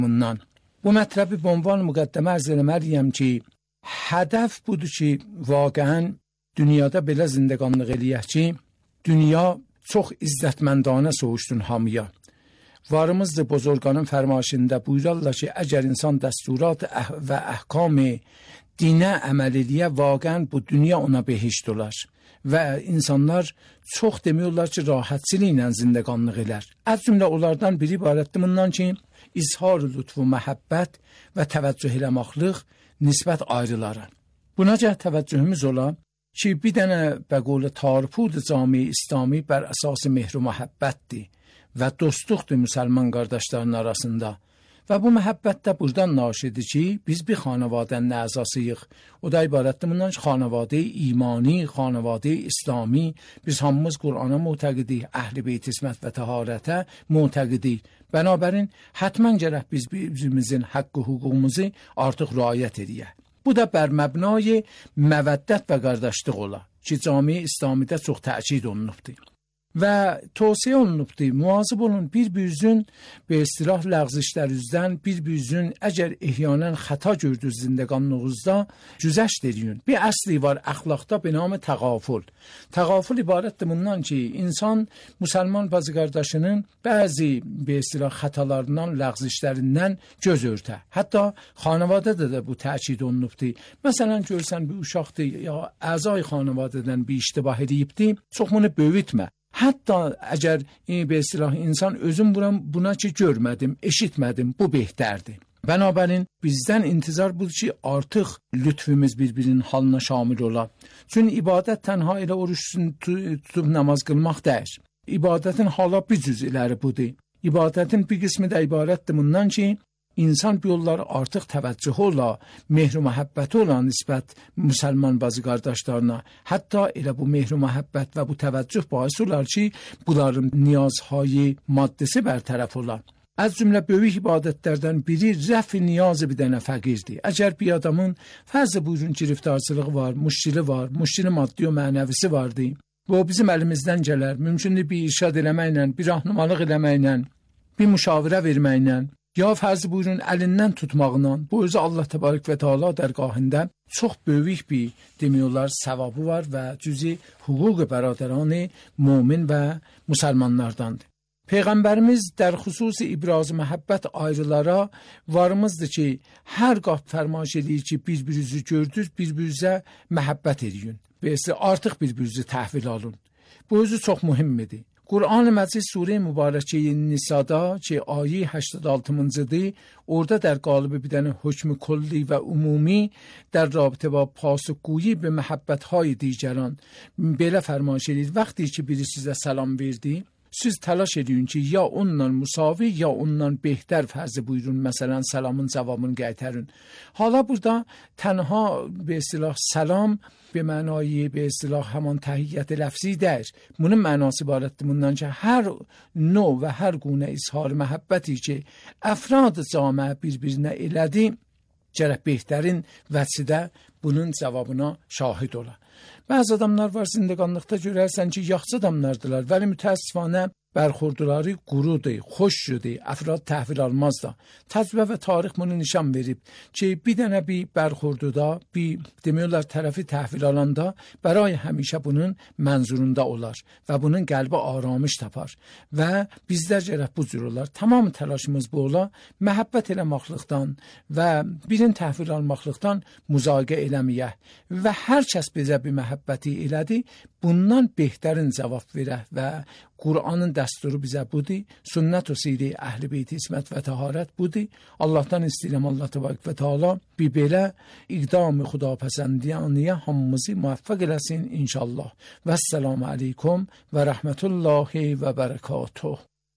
bundan. Bu mətləbi bu ünvan müqəddəmə ərz eləməliyəm ki, hədəf budur ki, vaqəən dünyada belə zindəqanlıq eləyək ki, dünya çox izzətməndانə soğuşdun hamıya. Varımızdır bozorganın fərmaşında buyurarlar ki, əgər insan dəsturat və əhkam dinə əməl eləyə, vaqəən bu dünya ona behişt olar. Və insanlar çox demiyorlar ki, rahatçılıqla zindəqanlıq elər. Az cümlə onlardan biri ibarətdir bundan ki, izhar lütfu məhəbbət və təvəccüh eləmaqlıq nisbət ayrılara. Buna gəh təvəccühümüz ola ki, bir dənə bəqolə tarpud cami İslami bər əsası mehr-u məhəbbətdir və dostluqdur müsəlman qardaşların arasında. Və bu məhəbbət də buradan naşidir ki, biz bir xanavadənin əzasıyıq. O da ibarətdir bundan ki, xanavadə imani, xanavadə İslami, biz hamımız Qur'ana mütəqidik, Əhl-i Beyt İsmət və Təharətə mütəqidik. Bənabərin, hətmən gərək biz birimizin haqqı hüququmuzu artıq riayət edək. Bu da bər məbnay məvəddət və qardaşlıq ola ki, cami İslamidə çox təkid olunubdur. Və tövsiyə olunubdur, muazib olun, bir-birinizin be istilah ləğzişlərinizdən, bir-birinizin əgər ehyanən xəta gördünüz zindəqanlığınızda güzəşt edin. Bir əsli var əxlaqda be namı təğaful. Təğaful ibarətdir bundan ki, insan müsəlman bazı qardaşının bəzi be istilah xətalarından, ləğzişlərindən göz örtə. Hətta xanavadədə də bu təkid olunubdur. Məsələn, görsən bir uşaqdır ya əzay xanavadədən bir iştibah edibdir, çox bunu böyütmə. Hətta əgər be istilah insan özüm buna ki görmədim, eşitmədim, bu behtərdir. Bənabərin bizdən intizar budur ki, artıq lütfümüz bir-birinin halına şamil ola. Çünki ibadət tənha elə oruç tutub namaz qılmaq deyil. İbadətin hala bir cüz iləri budur. İbadətin bir qismi də ibarətdir bundan ki, İnsan bu yolları artıq təvəccühü ola, mehr-u məhəbbəti ola nisbət müsəlman bazı qardaşlarına. Hətta elə bu mehr-u məhəbbət və bu təvəccüh bahis olar ki, bunların niyazhayı maddəsi bərtərəf olar. Az cümlə böyük ibadətlərdən biri rəf-i niyazı bir dənə fəqirdir. Əgər bir adamın fərz buyurun giriftarçılığı var, müşkili maddi və mənəvisi vardır. Bu bizim əlimizdən gələr. Mümkündür bir irşad eləməklə, bir rahnumalıq eləməklə, bir müşavirə verməklə, ya fərz buyurun əlindən tutmağla, bu özü Allah təbarək və Teala dərgahında çox böyük bir demiyorlar savabı var və cüzi hüquq bəradəranı mümin və müsəlmanlardandır. Peyğəmbərimiz در xüsus ibraz məhəbbət ayrılara varımızdır ki, hər qap fərmaş edir ki, bir-birinizi gördünüz, bir-birinizə məhəbbət edin. Bəs artıq bir-birinizi təhvil alın. Bu özü çox mühimdir. Qur'an-ı Məcid Sure Mübarəkə Nisa'da ki, ayə 86-cıdır, orada در قالب bir dənə hökmü kulli və ümumi در رابطه با پاسخگویی به محبت‌های دیگران belə fərmaş edir. Vaxtı ki, biri sizə salam verdi, siz təlaş edin ki, ya onunla müsavi, ya onunla behter fərzi buyurun, məsələn, salamın cavabını qaytarın. Hala burada tənha be istilah salam به معنای به اصطلاح همان تحیت لفظی در bunun mənası ibarətdir bundan ki, hər növ və hər gune izhar məhəbbəti ki, əfrad camiə bir-birinə elədi, gərək behtərin vəsidə bunun cavabına şahid ola. Bəzi adamlar var zindəqanlıqda görərsən ki, yaxşı adamlardılar, vəli mütəəssifanə برخوردları قروده خوش شده افراد تحویل almaz da. Təcrübə və tarix bunu nişan verib ki, bir dənə bir bərxurduda, bir demiyorlar tərəfi təhvil alanda bəray həmişə bunun mənzurunda olar və bunun qəlbi aramış tapar və bizlər gərək bu cür olar. Tamam təlaşımız bu ola, məhəbbət eləməklikdən və birin təhvil almaqlıqdan müzaqə eləməyək və hər kəs bizə bir məhəbbəti elədi, bundan behtərin cavab verək və Qur'anın dəsturu bizə budur, sünnət və sirə Əhl-i Beyt İsmət və Təharət budur. Allahdan istəyirəm Allah təbarək və Teala bir belə iqdam-ı xudapəsəndiyaniyə hamımızı muvaffəq eləsin inşallah. Vəssalamu aleykum və rəhmətullahi və bərəkatuh.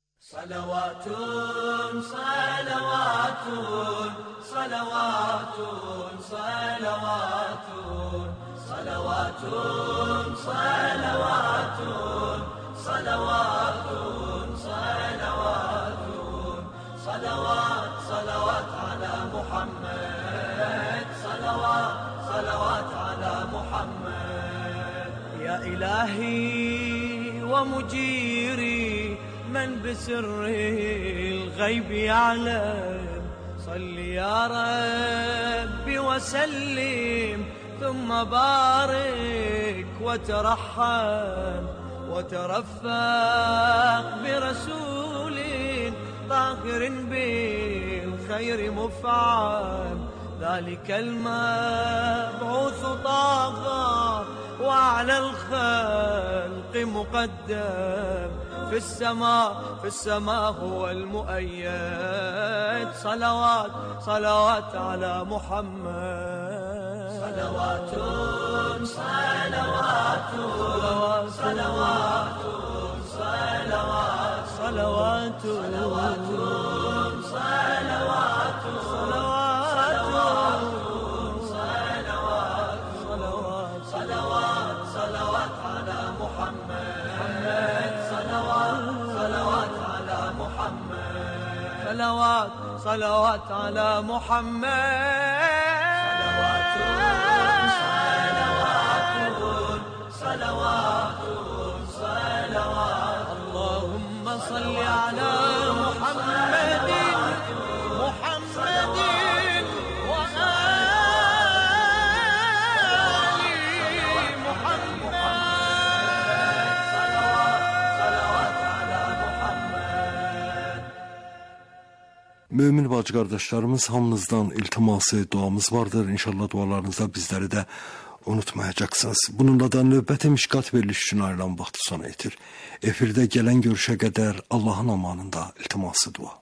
Salavatun, salavatun, salavatun, salavatun, salavatun, salavatun, salavatun, salavatun, salavat, salavat ala Muhammed, salavat, salavat ala Muhammed. Ya ilahi wa mujiri من بسر الغيب يعلم يا ربي وسلم ثم بارك وترحم وترفق برسول طاهر بالخير مفعم، ذلك المبعوث طه وعلى الخلق مقدم، في السماء هو المؤيد. صلوات صلوات على محمد، صلوات صلوات صلوات صلوات صلوات صلوات صلوات صلوات صلوات على محمد، صلوات على محمد، صلوات صلوات على محمد، صلوات صلوات اللهم صل على محمد Mömin bacı qardaşlarımız, hamınızdan iltiması, duamız vardır. İnşallah dualarınızda bizləri də unutmayacaqsınız. Bununla da növbəti mişqat veriliş üçün ayrılan vaxtı sona etir. Efirdə gələn görüşə qədər Allahın amanında iltiması dua.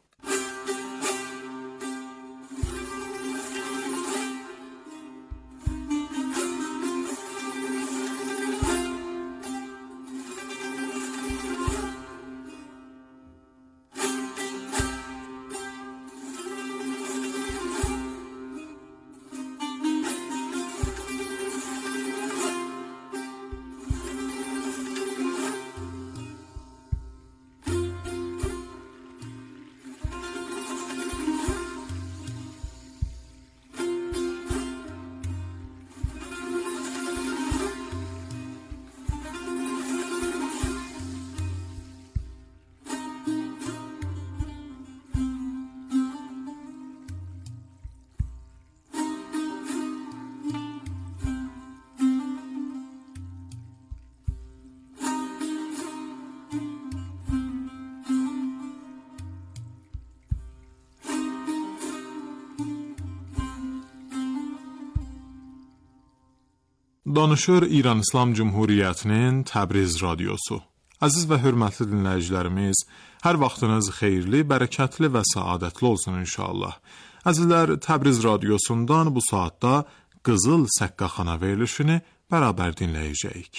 Danışır İran İslam Cumhuriyyətinin Təbriz radiosu. Əziz və hörmətli dinləyicilərimiz, hər vaxtınız xeyirli, bərəkətli və səadətli olsun inşallah. Əzizlər, Təbriz radiosundan bu saatda Qızıl Səqqaxana verilişini bərabər dinləyəcəyik.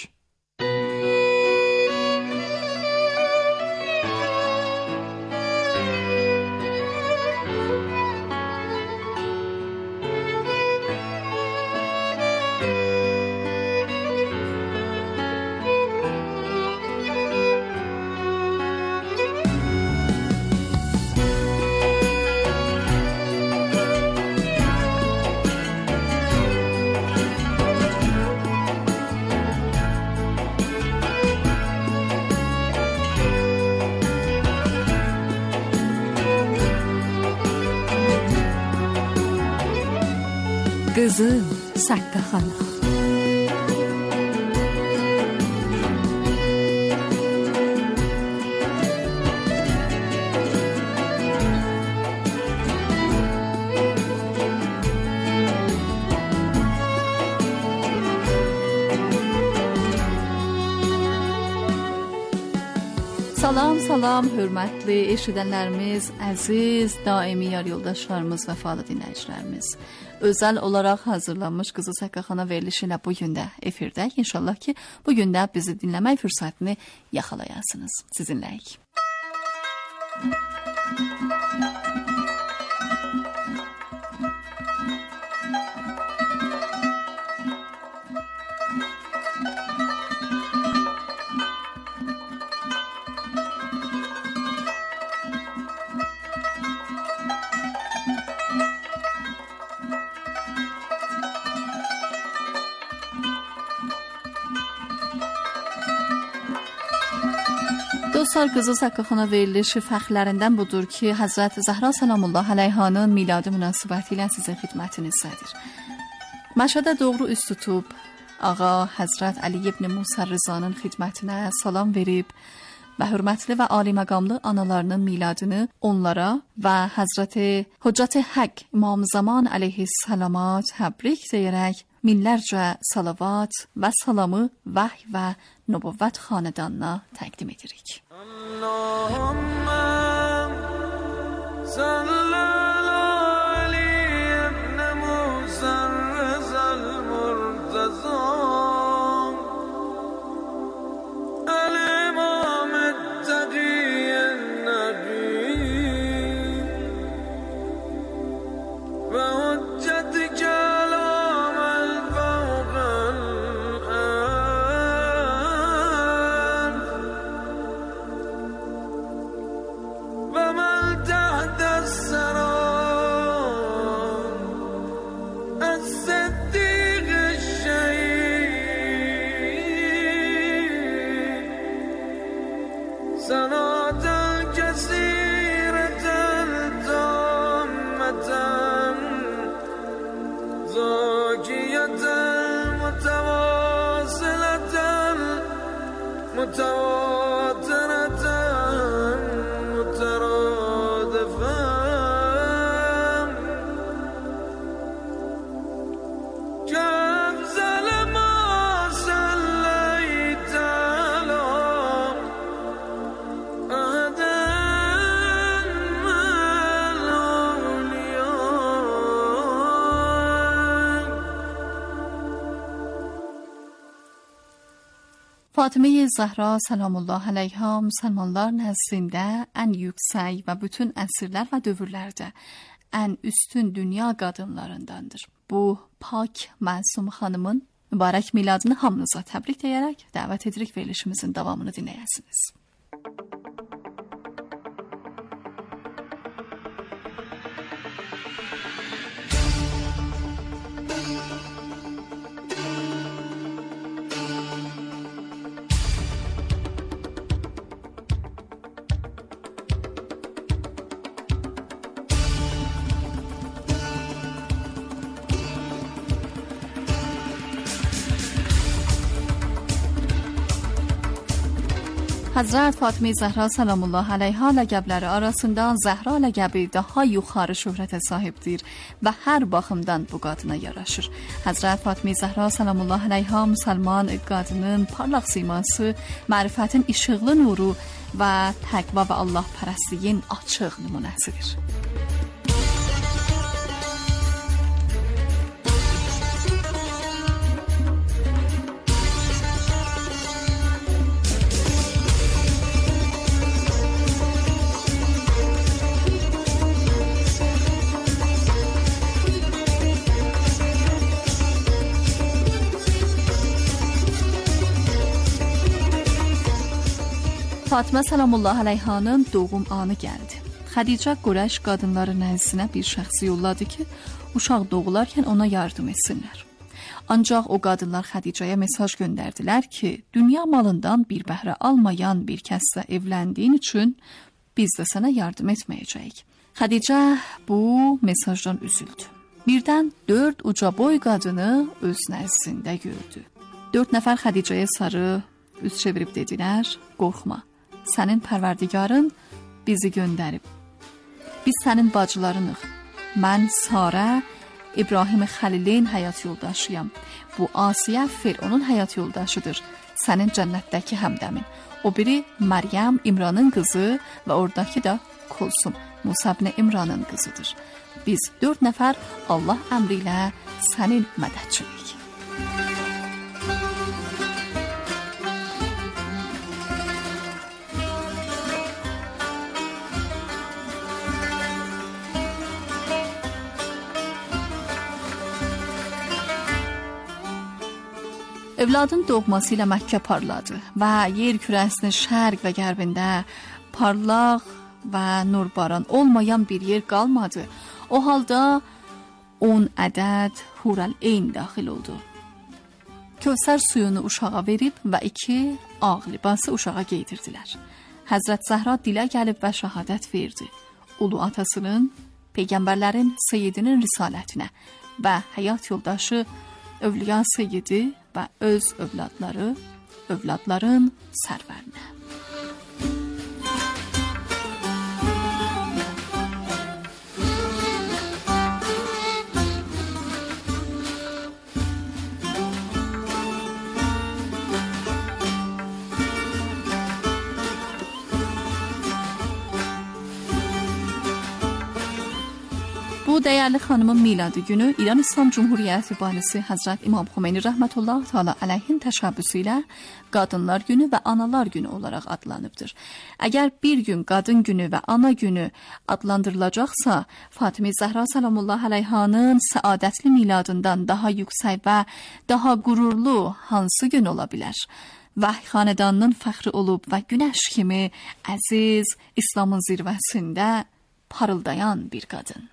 Qızıl Səqqaxana. Salam, hörmətli eşidənlərimiz, əziz, daimi yar yoldaşlarımız və falı dinləyicilərimiz. Özəl olaraq hazırlanmış Qızıl Səqqaxana verilişi ilə bugün də efirdə. İnşallah ki, bugün də bizi dinləmək fürsətini yaxalayasınız. Sizinləyik. Dostlar, Qızıl Saqqaxana verilişi fəxrlərindən budur ki, Həzrət Zəhra Səlamullah əleyhanın miladı münasibəti ilə sizə xidmətinizdədir. Məşədə doğru üst tutub, Ağa Həzrət Əli ibn Musa Rızanın xidmətinə salam verib və hörmətli və ali məqamlı analarının miladını onlara və Həzrət Hüccət Haqq İmam Zaman əleyhissəlamat təbrik deyərək minlərcə salavat və salamı vəhy və nübüvvət xanədanına təqdim edirik. Allahümme salli ala Ali ibn Musa Rızal Murtaza al-İmam el-Taqiyyen Nabi ve Hüccet Kelam el-Fawq el-An ve men tahta es-Saram es-Siddiq el-Şehid سنة كثيرة تامة زاكية متواصلة متواترة مترادفة كأفضل ما صليت على Fatıma Zəhra Səlamullah əleyha müsəlmanlar nəzdində ən yüksək və bütün əsrlər və dövrlərdə ən üstün dünya qadınlarındandır. Bu pak məsum xanımın mübarək miladını hamınıza təbrik deyərək dəvət edirik verilişimizin davamını dinləyəsiniz. Həzrət Fatıma Zəhra Səlamullah əleyha ləqəbləri arasında Zəhra ləqəbi daha yuxarı şöhrətə sahibdir və hər baxımdan bu qadına yaraşır. Həzrət Fatıma Zəhra Səlamullah əleyha müsəlman qadının parlaq siması, mərifətin işıqlı nuru və təqva və Allah pərəstliyin açıq nümunəsidir. Fatıma Səlamullah əleyhanın doğum anı gəldi. Xədicə Qurayş qadınları nəzdinə bir şəxsi yolladı ki, uşaq doğularkən ona yardım etsinlər. Ancaq o qadınlar Xədicəyə mesaj göndərdilər ki, dünya malından bir bəhrə almayan bir kəslə evləndiyin üçün biz də sənə yardım etməyəcəyik. Xədicə bu mesajdan üzüldü. Birdən 4 uca boy qadını öz nəzdində gördü. 4 nəfər Xədicəyə sarı üz çevirib dedilər, qorxma. Sənin pərverdigarın bizi göndərib. Biz sənin bacılarınıq. Mən Sarə, İbrahim Xəlilin həyat yoldaşıyam. Bu Asiyə Fironun həyat yoldaşıdır. Sənin cənnətdəki həmdəmin. O biri Məryəm İmranın qızı və oradakı da Kulsum Musa ibn İmranın qızıdır. Biz 4 nəfər Allah əmri ilə sənin mədədçilik. Evladın doğması ilə Məkkə parladı və yer kürəsinin şərq və qərbində parlaq və nurbaran olmayan bir yer qalmadı. O halda 10 ədəd Hurəl-Eyn daxil oldu. Kövsər suyunu uşağa verib və 2 ağ libası uşağa geydirdilər. Həzrət Zəhra dilə gəlib və şəhadət verdi. Ulu atasının, peyğəmbərlərin seyyidinin risalətinə və həyat yoldaşı Övliya Seyyidi və öz övladları, övladların sərvərinə. Bu dəyərli xanımın miladı günü İran İslam Cumhuriyyəti banisi Həzrət İmam Xomeyni rəhmətullah təala əleyhin təşəbbüsü ilə Qadınlar Günü və Analar Günü olaraq adlanıbdır. Əgər bir gün Qadın Günü və Ana Günü adlandırılacaqsa, Fatimə Zəhra salamullah əleyhanın səadətli miladından daha yüksək və daha qürurlu hansı gün ola bilər? Vəhy xanədanının fəxri olub və günəş kimi əziz İslamın zirvəsində parıldayan bir qadın.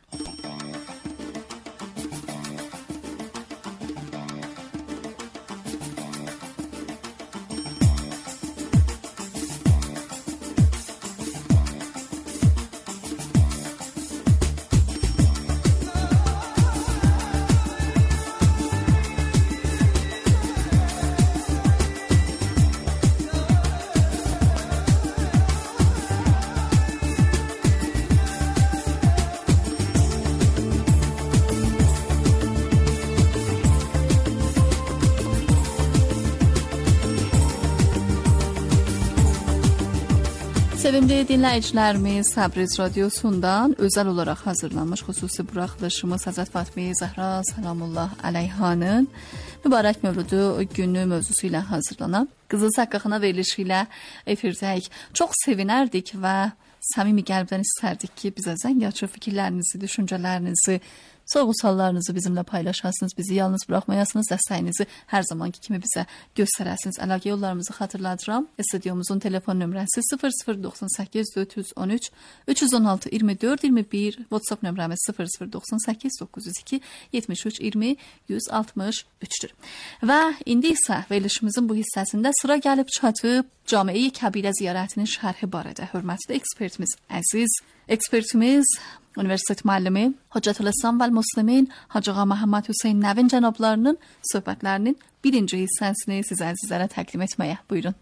Sevimli dinləyicilərimiz, Təbriz radiosundan özəl olaraq hazırlanmış xüsusi buraxılışımız Həzrət Fatimə Zəhra salamullah əleyhanın mübarək mövludu günü mövzusu ilə hazırlanan Qızıl Səqqaxana verilişi ilə efirdəyik. Çox sevinərdik və səmimi qəlbdən istərdik ki, bizə zəng açıb fikirlərinizi, düşüncələrinizi, sorğu-suallarınızı bizimlə paylaşasınız, bizi yalnız buraxmayasınız, dəstəyinizi hər zamanki kimi bizə göstərəsiniz. Əlaqə yollarımızı xatırladıram. Stüdyomuzun telefon nömrəsi 0098 413 316 24 21, WhatsApp nömrəmiz 0098 902 73 20 163-dür. Və indi isə verilişimizin bu hissəsində sıra gəlib çatıb Camiə-i Kəbirə ziyarətinin şərhi barədə hörmətli ekspertimiz, əziz ekspertimiz, Universitet müəllimi Hocətülislam və Müslimin Hacı Ağa Məhəmməd Hüseyn Nəvin cənablarının söhbətlərinin birinci hissəsini sizə əzizlərə təqdim etməyə. Buyurun.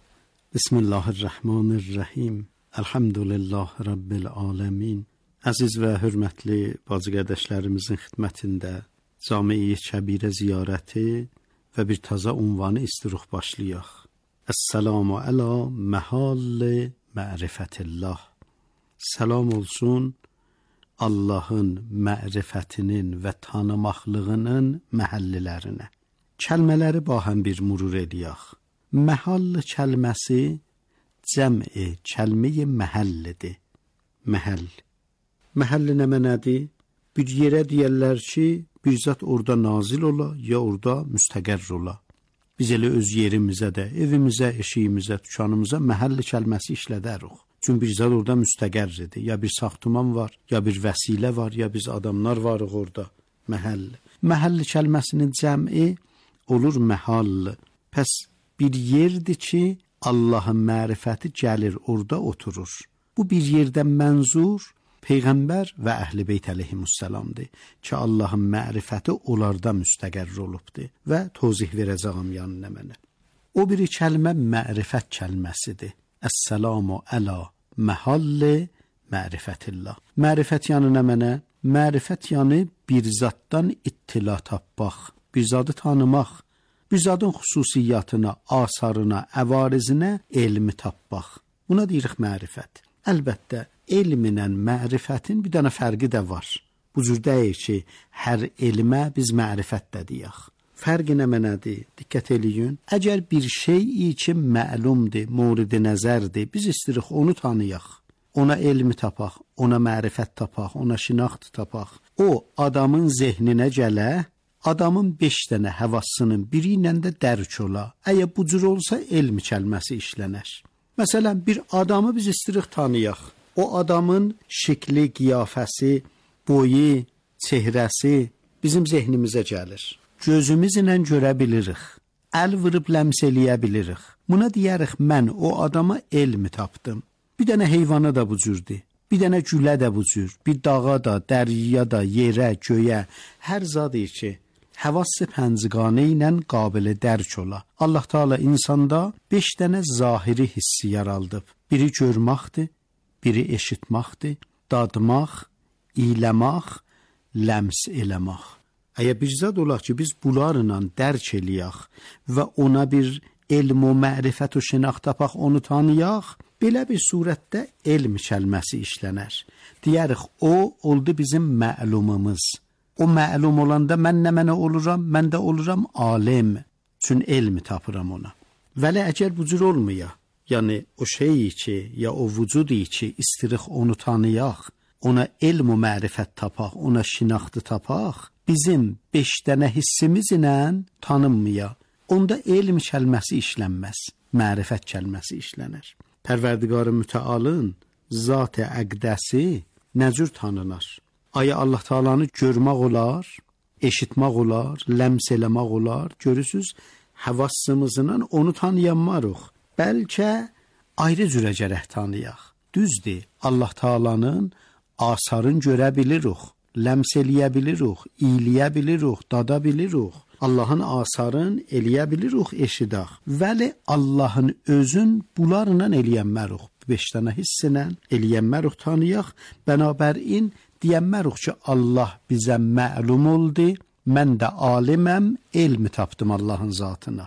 Bismillahirrahmanirrahim. Elhamdülillah Rabbil aləmin. Əziz və hörmətli bacı qardaşlarımızın xidmətində Camiə-i Kəbirə ziyarəti və bir taza unvanı istiruq başlayaq. Esselamu əla məhal ma'rifatillah. Salam olsun Allahın mərifətinin və tanımaqlığının məhəllilərinə. Kəlmələri bahəm bir murur eləyək. Məhall kəlməsi cəmi kəlməyi məhəllidir. Məhəll. Məhəlli nə mənədir? Bir yerə deyərlər ki, bir zat orada nazil ola, ya orada müstəqərr ola. Biz elə öz yerimizə də, evimizə, eşiyimizə, dükanımıza məhəlli kəlməsi işlədərik. Çünki bir zat orada müstəqərridir. Ya bir saxtuman var, ya bir vəsilə var, ya biz adamlar varıq orada. Məhəll. Məhəlli kəlməsinin cəmi olur məhall. Pəs bir yerdir ki, Allahın mərifəti gəlir, orada oturur. Bu bir yerdən mənzur Peyğəmbər və Əhl-i Beyt əleyhimussalamdır ki, Allahın mərifəti onlarda müstəqərr olubdur və tozih verəcəyəm yanına mənə. O biri kəlmə mərifət kəlməsidir. Əsselamu əla məhalli mərifətillah. Mərifət yanı nə mənə? Mərifət yanı bir zatdan ittila tapmaq, bir zadı tanımaq, bir zadın xüsusiyyatına, asarına, əvarizinə elmi tapmaq. Buna deyirik mərifət. Əlbəttə, elminlə mərifətin bir dənə fərqi də var. Bu cür deyil ki, hər elmə biz mərifət də deyək. Fərqi nə mənədir? Diqqət eləyin. Əgər bir şey ki məlumdur, muridi nəzərdir, biz istəyirik onu tanıyaq. Ona elmi tapaq, ona mərifət tapaq, ona şinaxt tapaq. O adamın zehninə gələ, adamın 5 dənə həvassının biri ilə də dərk ola. Əgər bu cür olsa elmi kəlməsi işlənər. Məsələn, bir adamı biz istəyirik tanıyaq. O adamın şəkli, qiyafəsi, boyu, çehrəsi bizim zehnimizə gəlir. Gözümüzlə görə bilirik. Əl vurub ləms eləyə bilirik. Buna deyərik, mən o adama elmi tapdım. Bir dənə heyvana da bu cürdür. Bir dənə gülə də bu cür. Bir dağa da, dəryaya da, yerə, göyə, hər zadı ki, həvas-ı pəncigane ilə qabil dərk ola. Allah Teala insanda 5 dənə zahiri hissi yaraldıb. Biri görməkdir, biri eşitməkdir, dadmaq, iyləmək, ləms eləmək. Əgər bir zad olaq ki, biz bunlarla dərk eləyək və ona bir elm və mərifət və şinaxt tapaq, onu tanıyaq, belə bir surətdə elm kəlməsi işlənər. Deyərik, o oldu bizim məlumumuz. O məlum olanda mən nə mənə oluram, mən də oluram alim. Çün elmi tapıram ona. Vələ əgər bu cür olmaya, yəni o şeyi ki, ya o vücudu ki, istirik onu tanıyaq, ona elm və mərifət tapaq, ona şinaxtı tapaq, bizim 5 dənə hissimiz ilə tanınmaya, onda elm kəlməsi işlənməz, mərifət kəlməsi işlənər. Pərverdigar-ı Mütealın zat-ı əqdəsi nə cür tanınar? Aya Allah Taala'nı görmək olar, eşitmək olar, ləms eləmək olar. Görürsüz, həvassımızla onu tanıyanmarıq. Bəlkə ayrı cürə gərək tanıyaq. Düzdür, Allah Taala'nın asarını görə bilirik, ləms eləyə bilirik, iyləyə bilirik, dada bilirik. Allah'ın asarını eləyə bilirik, eşidək. Vəli Allah'ın özün bunlarla eləyənmərik. 5 dənə hissinə eləyənmərik, tanıyaq. Bənabərin deyənmərik ki, Allah bizə məlum oldu, mən də aliməm, elmi tapdım Allah'ın zatına.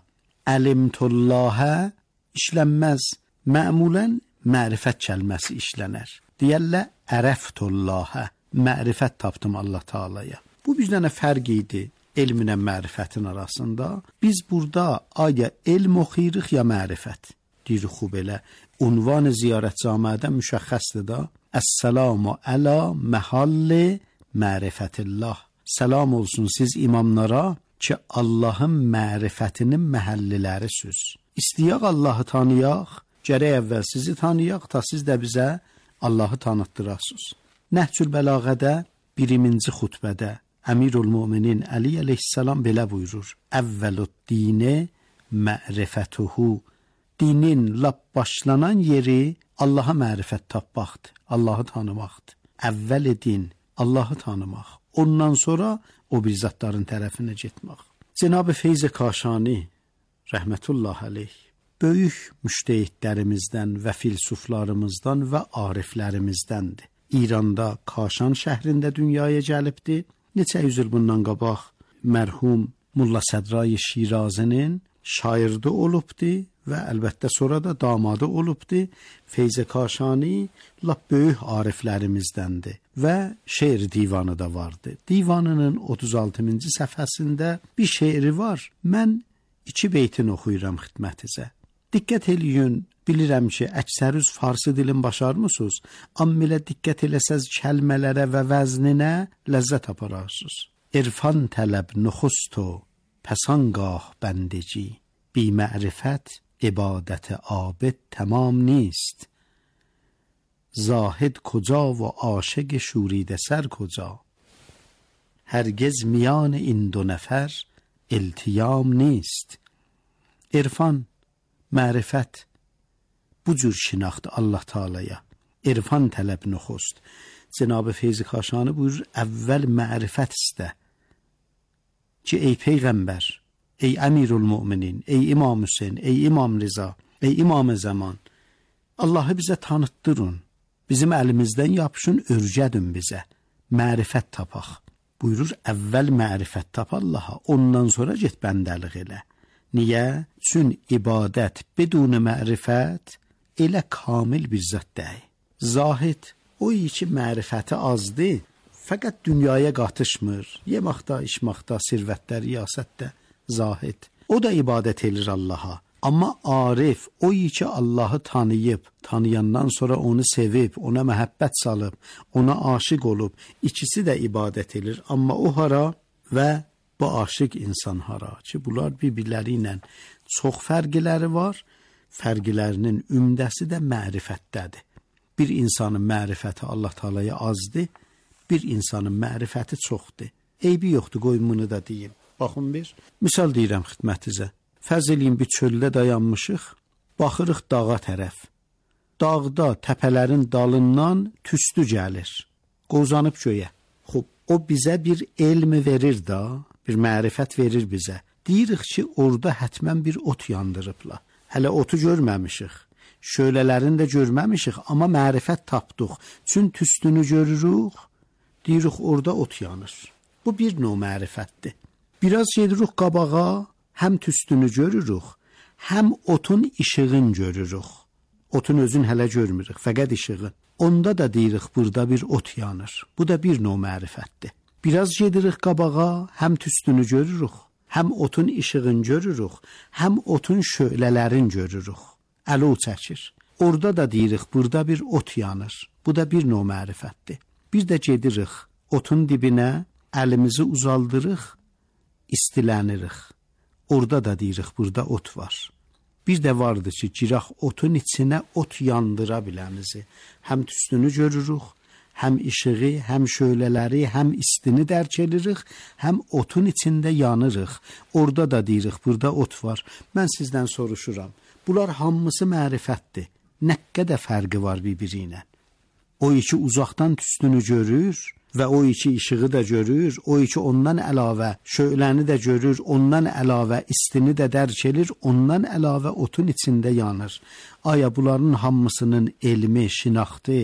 Əlimtullahə işlənməz, məmulən mərifət kəlməsi işlənər. Deyərlə, ərəftullahə, mərifət tapdım Allah Taala'ya. Bu bir dənə fərq idi elminə mərifətin arasında. Biz burada aya elm oxuyuruq ya mərifət? Deyirik, xub elə. Unvan-ı ziyarət camiədə müşəxxəsdir da. Əssəlamu əla məhalli mərifətillah. Salam olsun siz imamlara ki, Allah'ın mərifətinin məhəllilərisiz. İstəyək Allah'ı tanıyaq, gərək əvvəl sizi tanıyaq, ta siz də bizə Allah'ı tanıtdırasınız. Nəhcül Bəlağədə 1-ci xutbədə Əmirul Müminin Əli əleyhissalam belə buyurur. Əvvəlud dini mərifətuhu. Dinin lap başlanan yeri Allah'a mərifət tapmaqdır, Allah'ı tanımaqdır. Əvvəl din Allah'ı tanımaq. Ondan sonra o bir zatların tərəfinə getmək. Cenab-ı Feyz-i Kaşani rəhmətullah aleyh böyük müştehidlərimizdən və filsuflarımızdan və ariflərimizdəndir. İranda Kaşan şəhrində dünyaya gəlibdi. Neçə yüz il bundan qabaq mərhum Mulla Sədrai Şirazinin şairdi olubdi və əlbəttə sonra da damadı olubdi. Feyz-i Kaşani lap böyük ariflərimizdəndir və şeir divanı da vardı. Divanının 36-cı səhifəsində bir şeiri var. Mən 2 beytin oxuyuram xidmətinizə. Diqqət eləyin, bilirəm ki, əksərüz farsı dilin başarmısınız, amma elə diqqət eləsəz kəlmələrə və vəzninə ləzzət apararsınız. İrfan tələb nuxustu, pəsangah bəndeci, bi mərifət ibadət abid tamam نیست. زاهد کجا و عاشق شوریده سر کجا؟ هرگز میان این دو نفر التیام نیست. عرفان mərifət bu cür şinaxt Allah Taala'ya. İrfan tələb nuxust. Cenab-ı Feyz-i Kaşani buyurur, əvvəl mərifət istə. Ki, ey Peyğəmbər, ey Əmirul Müminin, ey İmam Hüseyin, ey İmam Rıza, ey İmam-ı Zaman, Allah'ı bizə tanıtdırın. Bizim əlimizdən yapışın, örgədin bizə. Mərifət tapaq. Buyurur, əvvəl mərifət tap Allah'a, ondan sonra get bəndəlik elə. Niyə? Çün ibadət bedun mərifət elə kamil bir zat deyil. Zahid o ki mərifəti azdır, fəqət dünyaya qatışmır. Yemaqda, içmaqda, sirvətdə, riyasətdə zahid. O da ibadət edir Allah'a. Amma arif o ki Allah'ı tanıyıb, tanıyandan sonra onu sevib, ona məhəbbət salıb, ona aşiq olub, ikisi də ibadət edir. Amma o hara və bu aşiq insan hara ki, bunlar bir-birləri ilə çox fərqləri var. Fərqlərinin ümdəsi də mərifətdədir. Bir insanın mərifəti Allah Taala'ya azdır, bir insanın mərifəti çoxdur. Eybi yoxdur, qoyun bunu da deyim. Baxın bir, misal deyirəm xidmətinizə. Fərz eləyin bir çöldə dayanmışıq, baxırıq dağa tərəf. dağda, təpələrin dalından tüstü gəlir, qozanıb göyə. Xub, o bizə bir elm verir da, bir mərifət verir bizə. Deyirik ki, orada hətmən bir ot yandırıblar. Hələ otu görməmişik, şölələrini də görməmişik, amma mərifət tapdıq. Çün tüstünü görürük, deyirik orada ot yanır. Bu bir növ mərifətdir. Biraz gedirik qabağa, həm tüstünü görürük, həm otun işığını görürük. Otun özün hələ görmürük, fəqət işığı. Onda da deyirik, burada bir ot yanır. Bu da bir növ mərifətdir. Biraz gedirik qabağa, həm tüstünü görürük, həm otun işığını görürük, həm otun şölələrini görürük. Əlu çəkir. Orada da deyirik, burada bir ot yanır. Bu da bir növ mərifətdir. Bir də gedirik, otun dibinə əlimizi uzaldırıq, istilənirik. Orada da deyirik, burada ot var. Bir də vardır ki, girək otun içinə ot yandıra biləmizi. Həm tüstünü görürük, həm işığı, həm şölələri, həm istini dərk edirik, həm otun içində yanırıq. Orada da deyirik, burada ot var. Mən sizdən soruşuram, bunlar hamısı mərifətdir. Nə qədər fərqi var bir-birinə? O iki uzaqdan tüstünü görür və o iki işığı da görür, o iki ondan əlavə şöləni də görür, ondan əlavə istini də dərk edir, ondan əlavə otun içində yanır. Aya bunların hamısının elmi, şinaxtı,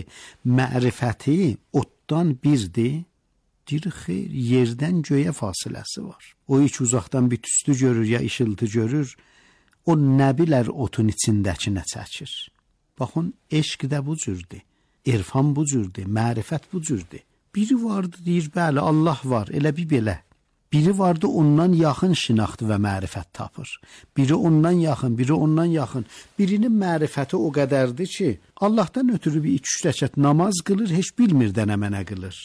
mərifəti otdan birdir? Deyir, xeyr, yerdən göyə fasiləsi var. O iki uzaqdan bir tüstü görür ya işıltı görür, o nə bilər otun içindəki nə çəkir? Baxın, eşq də bu cürdür, irfan bu cürdür, mərifət bu cürdür. Biri vardı, deyir, bəli, Allah var, elə bir belə. Biri vardı, ondan yaxın şinaxtı və mərifət tapır. Biri ondan yaxın, biri ondan yaxın. Birinin mərifəti o qədərdir ki, Allahdan ötürü bir 2-3 rəkət namaz qılır, heç bilmir dənə mənə qılır.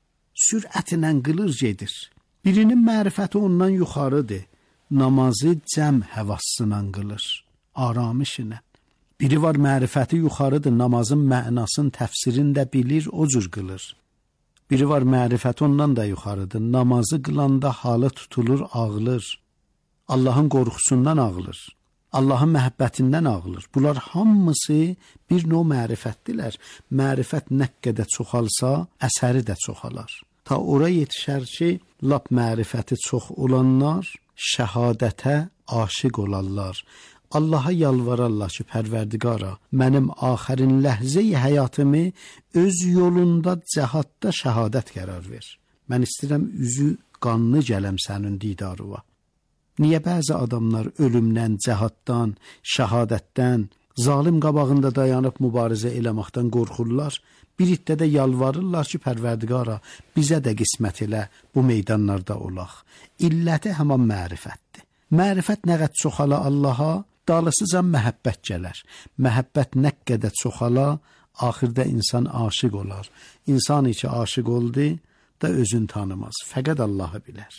Sürətlə qılır, gedir. Birinin mərifəti ondan yuxarıdır. Namazı cəm həvassından qılır, aramışına. Biri var, mərifəti yuxarıdır, namazın mənasını, təfsirini də bilir, o cür qılır. Biri var, mərifət ondan da yuxarıdır. Namazı qılanda halı tutulur, ağılır. Allahın qorxusundan ağılır. Allahın məhəbbətindən ağılır. Bunlar hamısı bir növ mərifətdirlər. Mərifət nə qədər çoxalsa, əsəri də çoxalar. Ta ora yetişər ki, lap mərifəti çox olanlar şəhadətə aşiq olarlar. Allaha yalvararlar ki, Pərverdigara, mənim axərin ləhzəyi həyatımı öz yolunda cəhadda şəhadət qərar ver. Mən istəyirəm üzü qanlı gələm sənin didarıva. Niyə bəzi adamlar ölümdən, cəhaddan, şəhadətdən, zalim qabağında dayanıb mübarizə eləməkdən qorxurlar? Bir iddə də yalvarırlar ki, Pərverdigara, bizə də qismət elə bu meydanlarda olaq. İlləti həman mərifətdir. Mərifət nə qədər çoxala Allaha, dalısıca məhəbbət gələr. Məhəbbət nə qədər çoxala, axırda insan aşiq olar. İnsan içi aşiq oldu da özün tanımaz. Fəqət Allahı bilər.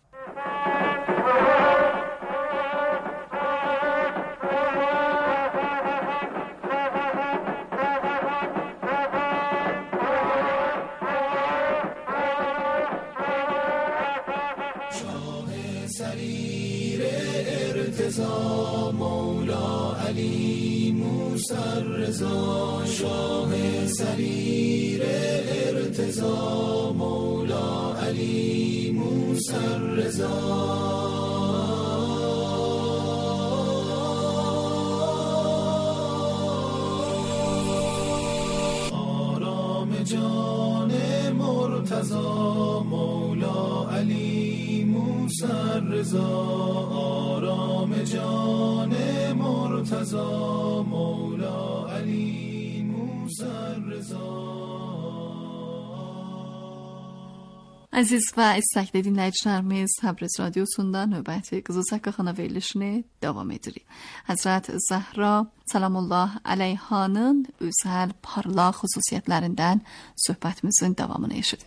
مولا علی موسی رضا شاه سریر ارتضا مولا علی موسی رضا آرام جان مرتضا مولا علی موسی رضا آرام جان مرتضا مولا علی موسی رضا. Əziz və istəkli dinləyicilərimiz, Təbriz Radiosunda növbəti Qızıl Səkkəxana verilişini davam edirik. Həzrət Zəhra Salamullah Əleyhanın özəl parlaq xüsusiyyətlərindən söhbətimizin davamını eşidin.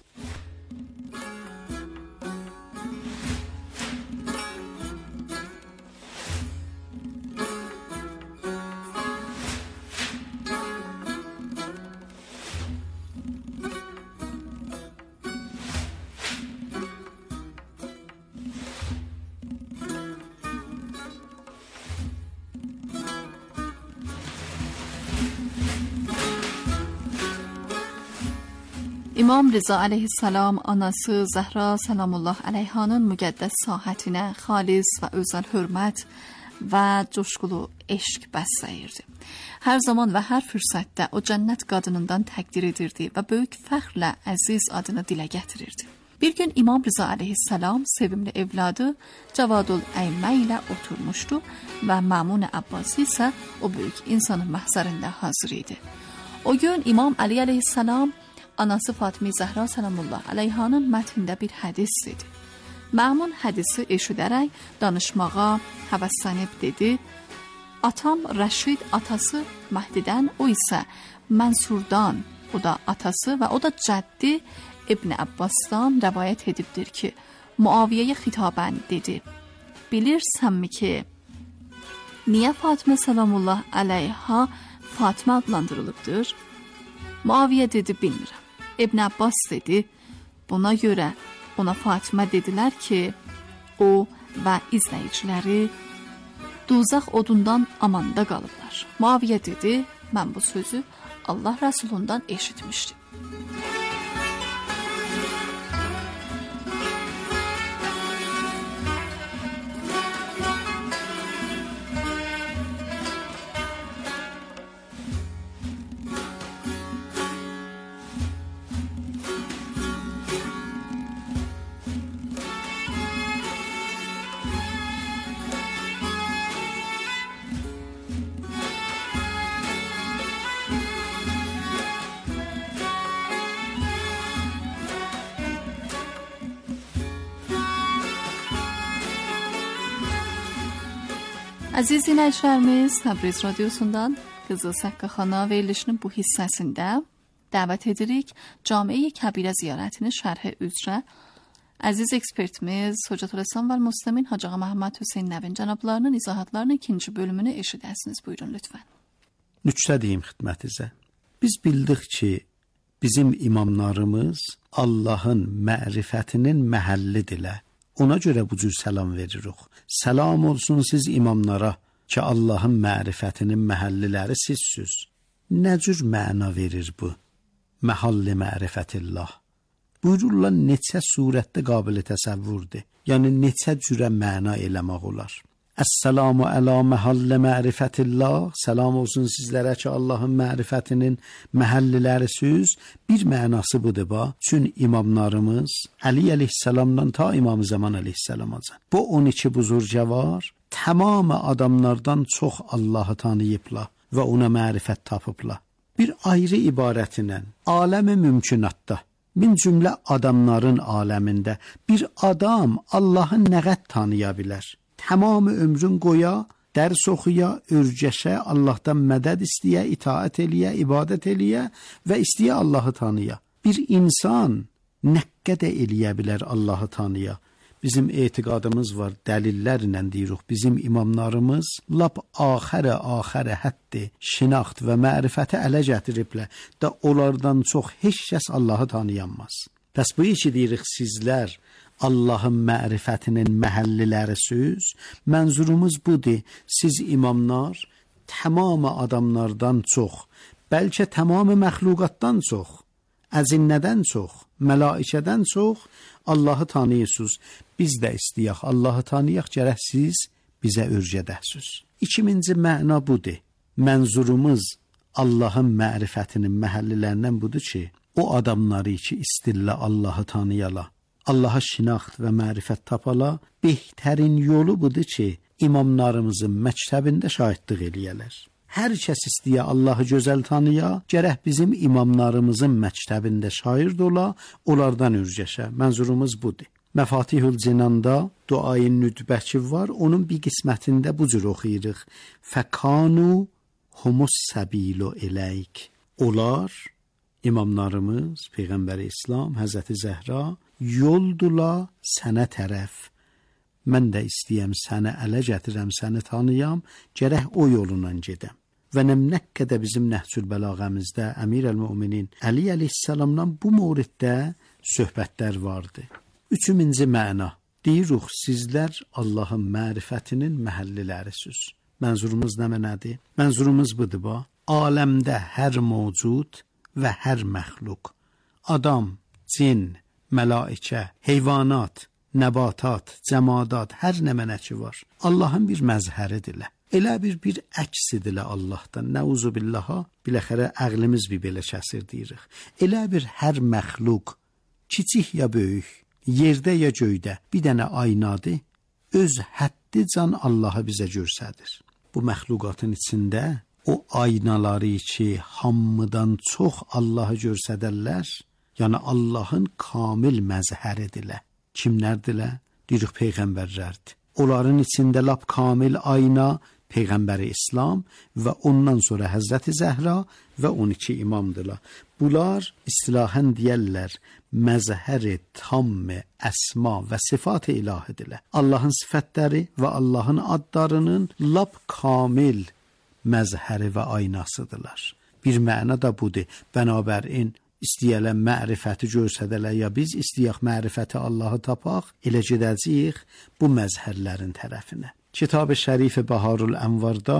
İmam Rıza əleyhissalam anası Zəhra salamullah əleyhanın müqəddəs sahətinə xalis və özəl hörmət və coşqulu eşq bəsləyirdi. Hər zaman və hər fürsətdə o cənnət qadınından təqdir edirdi və böyük fəxrlə əziz adını dilə gətirirdi. Bir gün İmam Rıza əleyhissalam sevimli evladı Cavadul Əymə ilə oturmuşdu və Məmun Abbasi isə o böyük insanın məhzərində hazır idi. O gün İmam Əli əleyhissalam anası Fatimə Zəhra salamullah əleyhanın mətnində bir hədis dedi. Məmun hədisi eşidərək danışmağa həvəslənib dedi: Atam Rəşid atası Məhdidən, o isə Mənsurdan, o da atası və o da cəddi İbn Abbasdan rəvayət edibdir ki, Muaviyyəyə xitabən dedi: Bilirsənmi ki, niyə Fatimə salamullah əleyha Fatimə adlandırılıbdır? Muaviyyə dedi, bilmirəm. İbn Abbas dedi, buna görə ona Fatimə dedilər ki, o və izləyiciləri duzaq odundan amanda qalıblar. Muaviyyə dedi, mən bu sözü Allah Rəsulundan eşitmişdim. Əziz dinləyicilərimiz, Təbriz radiosundan Qızıl Səqqaxana verilişinin bu hissəsində dəvət edirik Camiə Kəbirə ziyarətini şərhi üzrə əziz ekspertimiz Hocatürəsan və Müsləmin Hacı Ağa Məhəmməd Hüseyn Nəvin cənablarının izahatlarının ikinci bölümünü eşidəsiniz. Buyurun lütfən. Nüktə deyim xidmətinizə. Biz bildik ki, bizim imamlarımız Allahın mərifətinin məhəllidirlər. Ona görə bu cür salam veririk. Salam olsun siz imamlara ki, Allahın mərifətinin məhəlliləri sizsiniz. Nə cür məna verir bu? Məhalli mərifətillah. Buyururlar, neçə surətdə qabil təsəvvürdür. Yəni, neçə cürə məna eləmək olar. Əssəlamu əla məhalli mərifətillah. Salam olsun sizlərə ki, Allahın mərifətinin məhəllilərisiz. Bir mənası budur ba. Çün imamlarımız Əli əleyhissalamdan ta İmam Zaman əleyhissalamacan. Bu 12 buzurca var. Tamamı adamlardan çox Allahı tanıyıblar və ona mərifət tapıblar. Bir ayrı ibarətinə aləmi mümkünatda, min cümlə adamların aləmində bir adam Allahı nə qədər tanıya bilər? Tamamı ömrün qoya, dərs oxuya, örgəşə, Allahdan mədəd istəyə, itaət eləyə, ibadət eləyə və istəyə Allahı tanıya. Bir insan nə qədər eləyə bilər Allahı tanıya? Bizim etiqadımız var, dəlillərlə deyirik. Bizim imamlarımız lap axərə həddi, şinaxt və mərifəti ələ gətiriblər də onlardan çox heç kəs Allahı tanıyanmaz. Bəs bu işi deyirik sizlər, Allahın mərifətinin məhəllilərisiz. Mənzurumuz budur. Siz imamlar tamamı adamlardan çox, bəlkə tamamı məxluqatdan çox, əzinnədən çox, mələikədən çox Allahı tanıyırsınız. Biz də istəyək Allahı tanıyaq, gərək siz bizə örgədəsiz. 2000-ci məna budur. Mənzurumuz Allahın mərifətinin məhəllilərindən budur ki, o adamları ki istillə Allahı tanıyala, Allaha şinaxt və mərifət tapala, behtarin yolu budur ki, imamlarımızın məktəbində şahidlik eləyələr. Hər kəs istəyə Allahı gözəl tanıya, gərək bizim imamlarımızın məktəbində şaird ola, onlardan örgəşə. Mənzurumuz budur. Məfatihül Cinanda duayın nüdbəki var, onun bir qismətində bu cür oxuyuruq. Fəkanu humus səbilu eləyik. Onlar, imamlarımız, Peyğəmbər-i İslam, Həzrəti Zəhra, yoldula sənə tərəf. Mən də istəyəm səni ələ gətirəm, səni tanıyam, gərək o yolundan gedəm. Və nə qədər bizim Nəhcül Bəlağəmizdə Əmir əl-Müminin Əli əleyhissalamdan bu mövriddə söhbətlər vardı. 3-cü məna. Deyirik, sizlər Allahın mərifətinin məhəllilərisiz. Mənzurumuz nə mənədir? Mənzurumuz budur ba. Aləmdə hər mövcud və hər məxluq adam, cin, mələikə, heyvanat, nəbatat, cəmadat, hər nə mənəki var. Allahın bir məzhəridir. Elə bir əksidir Allahdan. Nəuzubillaha, biləxərə əqlimiz bir belə kəsir deyirik. Elə bir hər məxluq, kiçik ya böyük, yerdə ya göydə bir dənə aynadır, öz həddi can Allahı bizə göstərir. Bu məxluqatın içində o aynaları ki, hamıdan çox Allahı göstərərlər, yəni Allahın kamil məzhəridirlər. Kimlərdirlər? Deyirik peyğəmbərlərdir. Onların içində lap kamil ayna Peyğəmbəri İslam və ondan sonra Həzrəti Zəhra və 12 imamdırlar. Bunlar istilahən deyərlər məzhər-i tam-ı əsma və sifat-ı ilahidirlər. Allahın sifətləri və Allahın adlarının lap kamil məzhəri və aynasıdırlar. Bir məna da budur. Bənabərin istəyələn mərifəti görsədələr ya biz istəyək mərifəti Allahı tapaq, elə gedəcəyik bu məzhərlərin tərəfinə. Kitab-ı Şərif Baharul Ənvarda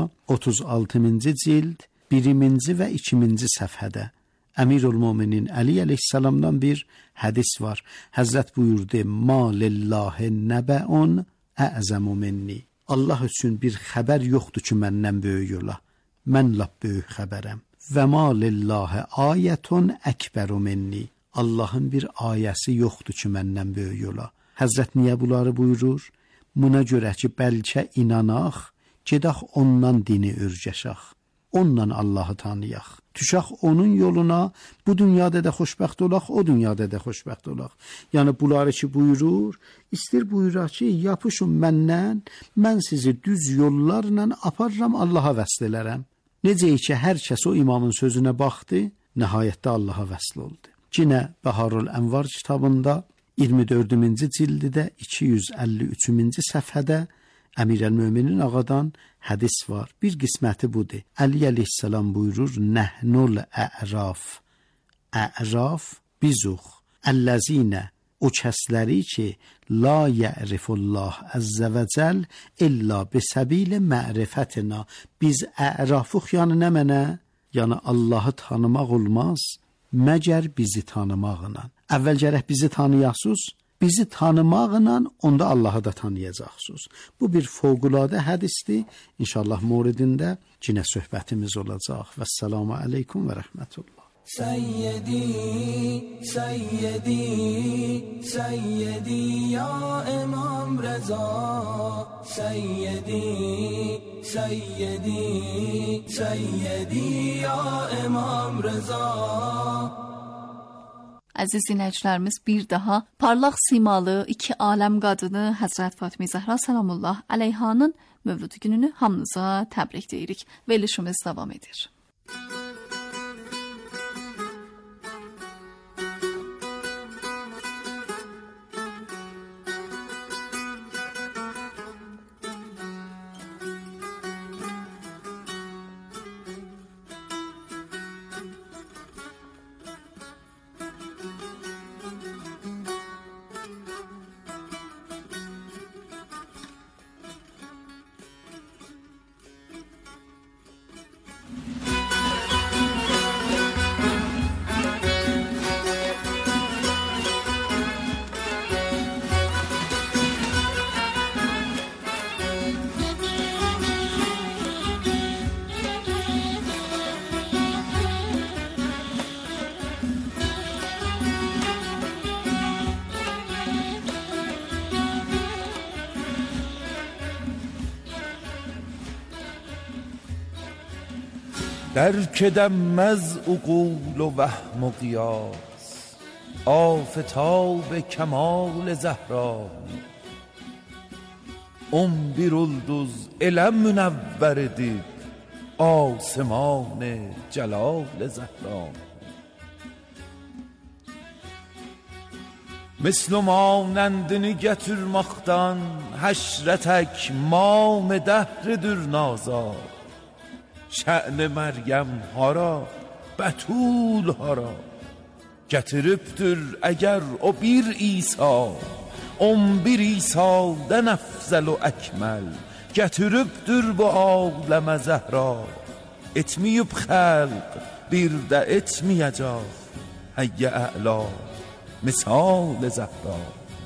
36-cı cild 1-ci və 2-ci səfhədə Əmirül-Möminin Əli əleyhissalamdan bir hədis var. Həzrət buyurdu: "Ma lillahi nəbəun ə'zəmu minni." Allah üçün bir xəbər yoxdur ki, məndən böyük ola. Mən lap böyük xəbərəm. "Və ma lillahi ayətun əkbəru minni." Allahın bir ayəsi yoxdur ki, məndən böyük ola. Həzrət niyə bunları buyurur? Buna görə ki, bəlkə inanaq, gedək ondan dini örgəşək, ondan Allahı tanıyaq, düşək onun yoluna, bu dünyada da xoşbəxt olaq, o dünyada da xoşbəxt olaq. Yəni bunları ki buyurur, istir buyuraq ki, yapışın məndən, mən sizi düz yollarla aparıram, Allaha vəsl elərəm. Necə ki, hər kəs o imamın sözünə baxdı, nəhayətdə Allaha vəsl oldu. Yine Baharul Ənvar kitabında 24-cü cildidə 253-cü səfhədə Əmirəl-Möminin ağadan hədis var. Bir qisməti budur. Əli əleyhissalam buyurur: "Nəhnul ə'raf." Ə'raf bizuq. Əlləzinə, o kəsləri ki, la ya'rifullah əzzə və cəl illa bisəbilə mərifətina. Biz ə'rafuq, yəni nə mənə? Yəni Allahı tanımaq olmaz, məgər bizi tanımaqla. Əvvəl gərək bizi tanıyasınız, bizi tanımaqla onda Allahı da tanıyacaqsınız. Bu bir fövqəladə hədisdir. İnşallah mövridində yenə söhbətimiz olacaq. Vəssalamu aleykum və rəhmətullah. سیدی سیدی سیدی یا امام رضا سیدی سیدی سیدی یا امام رضا. Əziz dinləyicilərimiz, bir daha parlaq simalı iki aləm qadını Həzrət Fatimə Zəhra Səlamullah əleyhanın mövlud gününü hamınıza təbrik deyirik. Verilişimiz davam edir. درک دمز عقول و وهم و قیاس آفتاب کمال زهرا بیرالدوز الم منور دید آسمان جلال زهرا مثل مانندini getirmekten haşretek mam dehridir nazar şə'n Məryəm hara, Bətul hara gətiribdir əgər o bir İsa 11 İsa'dən əfzəl و əkməl gətiribdir bu aləmə Zəhra etməyib xəlq bir də etməyəcək حی اعلا مثال زهرا.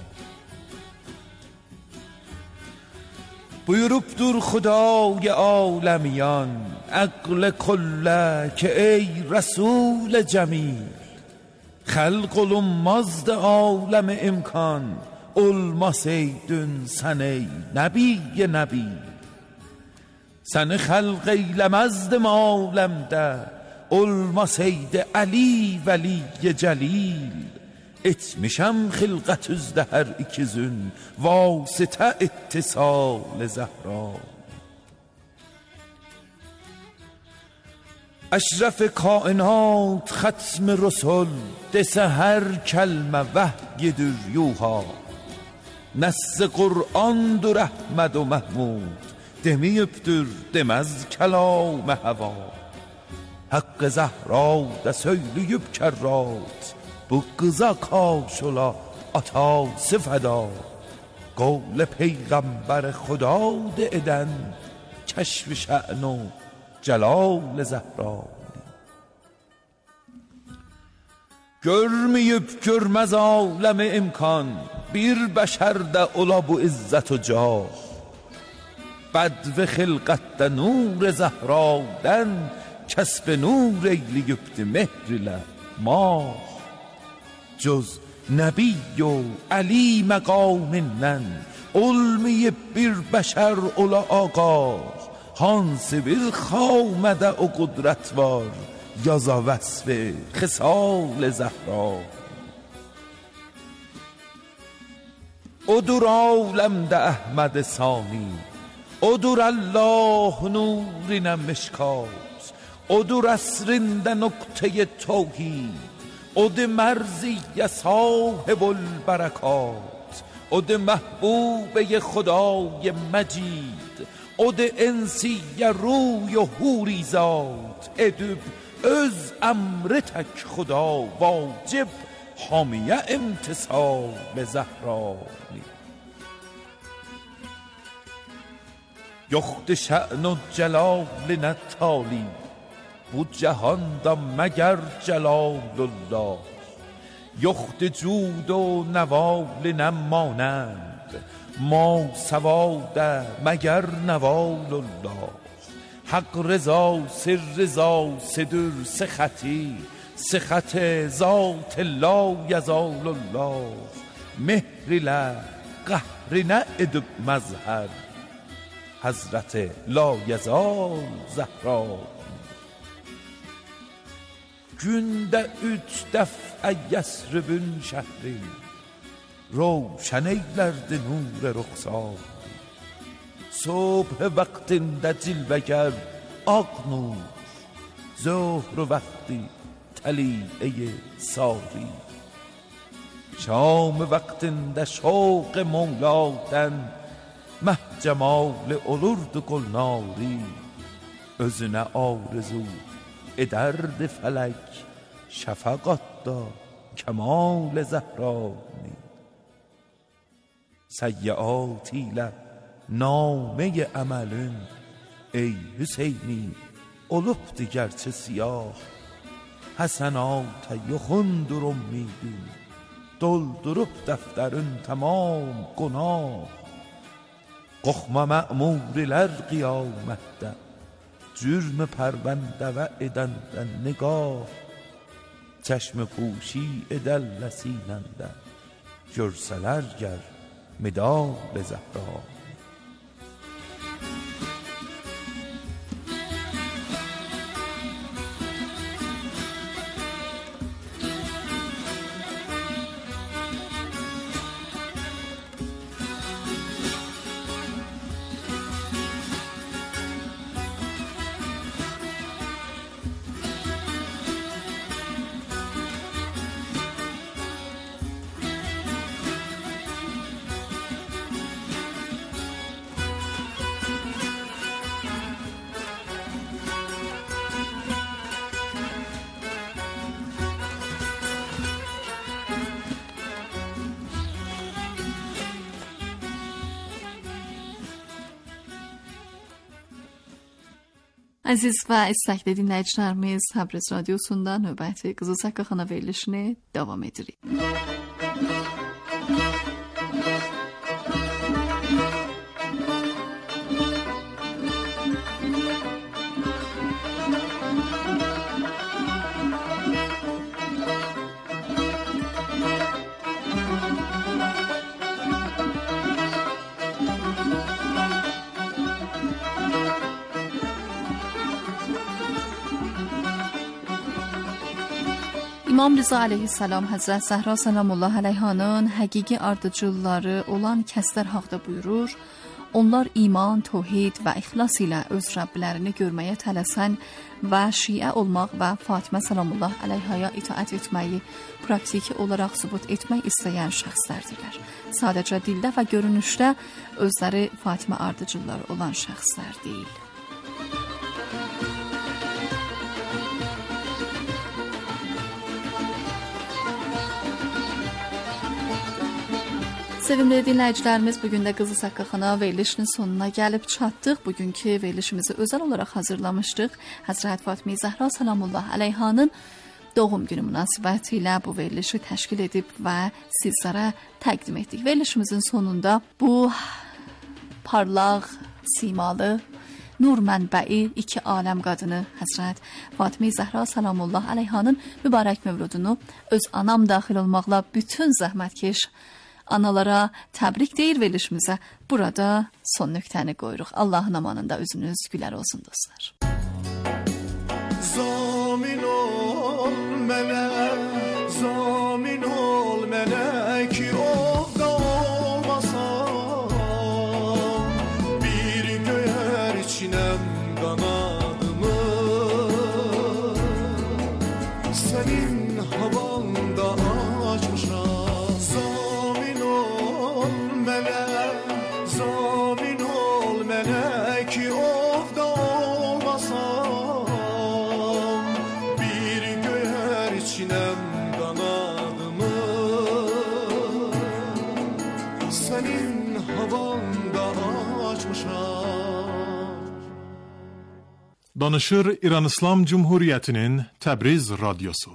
buyurubdur خدای عالمیان عقل کله که ای رسول جمیل. خلق olunmazdı عالم امکان olmasaydın sen ey nebiye nebi. Seni halk eylemezdim alemde olmasaydı Ali veliye celil. Etmişem xilqət üzdə hər ikizün vasitə ittisal zəhra. اشرف کائنات ختم رسول دسه هر کلمه وحیدür یوها. نص قرآنdur احمد و محمود demeyipdir demez kelam hava. Hakkı Zahra da söyleyip kerrat bu kıza kaş ola atası feda. قول پیغمبر خدا eden کشف شأن و celal Zehra. Görmeyip görmez alemi imkan bir beşerde ola bu izzet و cah. بدو خلقت نور زهراden کسب نور eyleyipti مهر ile ماه. جز نبی و علی مقامından olmayıp bir beşer ola آگاه. hansı bir خامده o قدرت var yaza وصف خصال زهرا. odur alemde احمد ثانی odur Allah nurine مشکات. odur asrinde نقطه توحید odur مرزی صاحب البرکات. odur محبوب خدای مجید odur ensi روی و حوری زاد. edüb öz emri tek خدا واجب حامیه امتصال زهرا. یخت شأن و جلال نتالی bu cihanda مگر جلال الله. یخت جود و نوال نمانند ما سواده مگر نوال الله. حق رضا سر رضا سدر سخطی سخط ذات لا یزال الله. مهر له قهر نه ادب مظهر حضرت لا یزال زهرا. günde 3 dəfə Yəsribün şəhri روشن eylərdi nur رخسار. صبح vaxtində cilvəgər ağ nur ظهر vaxtı təliə sari. şam vaxtında şوق مولاdan meh cemal olurdu qolnari. özünə arzu ederdi felek şefaqatda kemal زهرانی. سیئات ile name amelin ey Hüseyni olubdu gerçi siyah. Hasenat yuxundur ummidin doldurup defterin tamam günah. Qoxma ma'muriler qiyamette جرم پرونده و ادندن نگاه. چشم پوشی ادل لسیننده جرسلر گر مدال زهرا. Əziz və istəkli dinləyicilərimiz, Təbriz Radiosunda növbəti Qızıl Səkkəxana verilişini davam edirik. İmam Rıza aleyhisselam Həzrət Zəhra salamullahi aleyhanın həqiqi ardıcılları olan kəslər haqda buyurur, onlar iman, tövhid və ixlas ilə öz Rəblərini görməyə tələsən və şiə olmaq və Fatimə salamullahi aleyhaya itaət etməyi praktiki olaraq sübut etmək istəyən şəxslərdirlər. Sadəcə dildə və görünüşdə özləri Fatimə ardıcılları olan şəxslər deyil. Sevimli dinləyicilərimiz, bugün də Qızıl Səkkəxana verilişinin sonuna gəlib çatdıq. Bugünkü verilişimizi özəl olaraq hazırlamışdıq. Həzrət Fatimə Zəhra salamullahi aleyhanın doğum günü münasibətilə bu verilişi təşkil edib və sizlərə təqdim etdik. Verilişimizin sonunda bu parlaq, simalı, nur mənbəyi iki aləm qadını Həzrət Fatimə Zəhra salamullahi aleyhanın mübarək mövludunu öz anam daxil olmaqla bütün zəhmətkeş analara təbrik deyir verilişimizə. Burada son nöqtəni qoyuruq. Allahın amanında özünüz gülər olsun dostlar. Zamin ol mənə, zamin ol mənə ki ovda olmasam, bir göyər içinəm qanadımı, sənin havanda açmışam. Zamin ol mənə ki ovda olmasam, bir göyər içinəm qanadımı, sənin havanda açmışam. Danışır İran İslam Cumhuriyyətinin Təbriz Radyosu.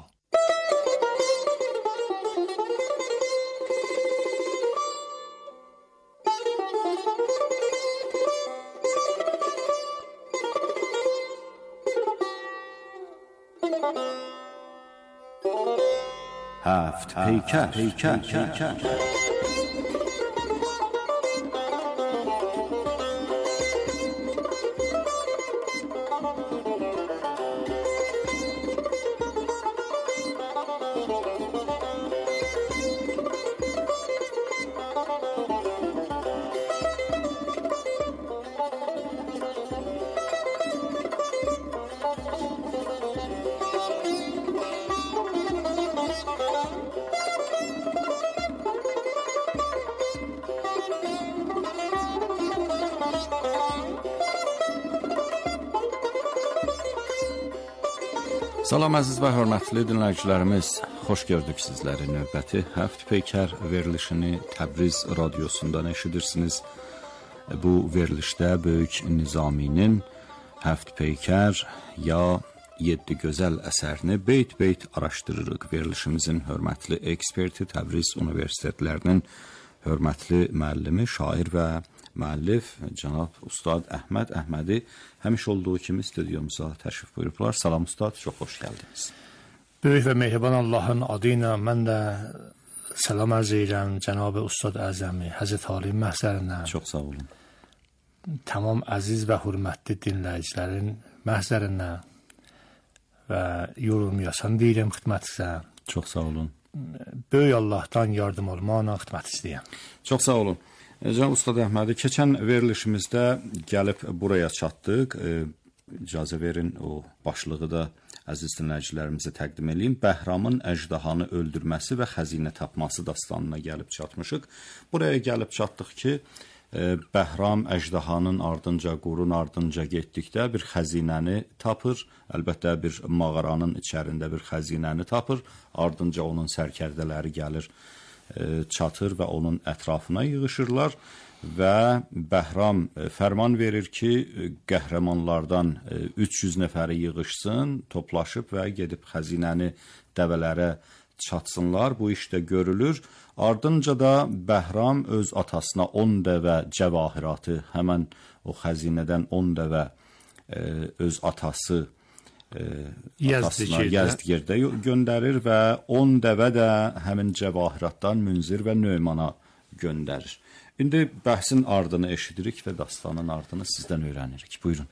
هفت پیکر Salam əziz və hörmətli dinləyicilərimiz, xoş gördük sizləri. Növbəti Həft Peykər verilişini Təbriz Radyosundan eşidirsiniz. Bu verilişdə Böyük Nizaminin Həft Peykər ya 7 gözəl əsərini beyt-beyt araşdırırıq. Verilişimizin hörmətli eksperti, Təbriz Universitetlərinin hörmətli müəllimi, şair və müəllif cənab Ustad Əhməd Əhmədi həmişə olduğu kimi stüdyomuza təşrif buyurublar. Salam Ustad, çox xoş gəldiniz. Böyük və mehriban Allahın adı ilə mən də salam arz edirəm cənab Ustad Əzəmi, Həzrət Ali məhzərindən. Çox sağ olun. Tamam əziz və hörmətli dinləyicilərin məhzərindən və yorulmayasan deyirəm xidmətinizə. Çox sağ olun. Böyük Allahdan yardım olmaqla xidmət istəyirəm. Çox sağ olun. Cənab Ustad Əhmədi, keçən verilişimizdə gəlib buraya çatdıq. İcazə verin o başlığı da əziz dinləyicilərimizə təqdim edeyim. Bəhramın əjdahanı öldürməsi və xəzinə tapması dastanına gəlib çatmışıq. Buraya gəlib çatdıq ki, Bəhram əjdahanın ardınca, qurun ardınca getdikdə bir xəzinəni tapır. Əlbəttə bir mağaranın içərisində bir xəzinəni tapır. Ardınca onun sərkərdələri gəlir çatır və onun ətrafına yığışırlar və Bəhram fərman verir ki, qəhrəmanlardan 300 nəfəri yığışsın, toplaşıb və gedib xəzinəni dəvələrə çatsınlar. Bu işdə görülür. Ardınca da Bəhram öz atasına 10 dəvə cəvahiratı, həmən o xəzinədən 10 dəvə öz atası Yəzdgirdə göndərir və 10 dəvə də həmin cəvahiratdan Münzir və Nöymana göndərir. İndi bəhsin ardını eşidirik və dastanın ardını sizdən öyrənirik. Buyurun.